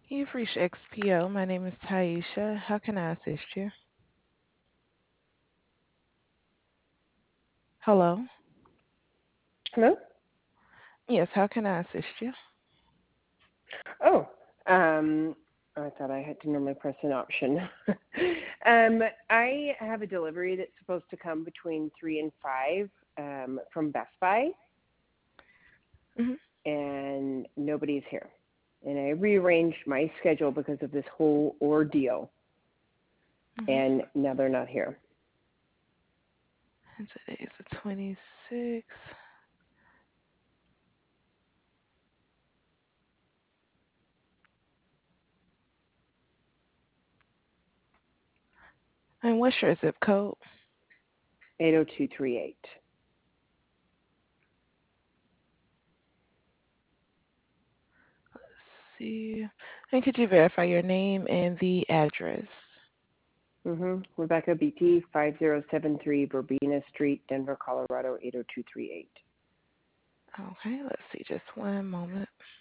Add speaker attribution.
Speaker 1: You've reached XPO. My name is Taisha. How can I assist you? Hello?
Speaker 2: Hello?
Speaker 1: Yes, how can I assist you?
Speaker 2: Oh, um, I thought I had to normally press an option. I have a delivery that's supposed to come between 3 and 5 from Best Buy,
Speaker 1: Hmm.
Speaker 2: and nobody's here. And I rearranged my schedule because of this whole ordeal,
Speaker 1: Hmm.
Speaker 2: and now they're not here.
Speaker 1: And today is the 26th. And what's your zip code?
Speaker 2: 80238.
Speaker 1: Let's see. And could you verify your name and the address?
Speaker 2: Rebecca BT, 5073 Verbena Street, Denver, Colorado, 80238.
Speaker 1: Okay, let's see. Just one moment.